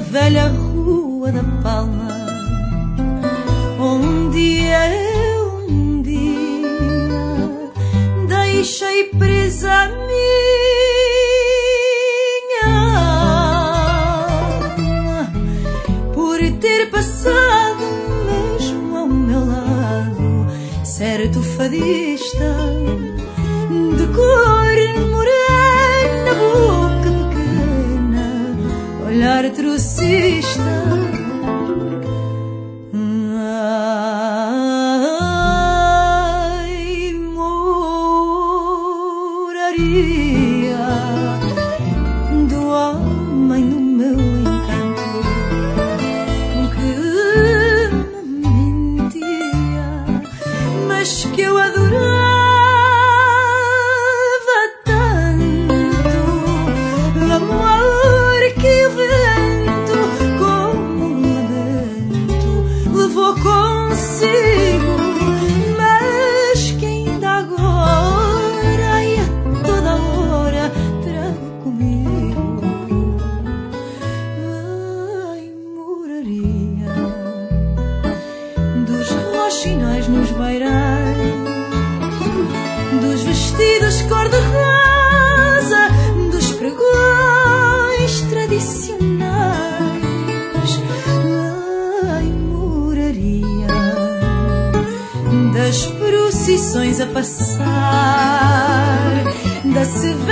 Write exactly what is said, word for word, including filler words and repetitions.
velha Rua da Palma, onde eu um dia deixei presa a minha alma, por ter passado mesmo ao meu lado certo fadista de cor morena, boca pequena, olhar trocista. Ai, moraria do homem no meu encanto que me mentia, mas que eu adorava tanto. Amor que o vento, como um lamento, levou consigo, mas que ainda agora e a toda hora trago comigo. Ai, moraria dos roxinóis nos beirais, dos vestidos cor-de-rosa, dos pregões tradicionais. Ai, moraria das procissões a passar, da severa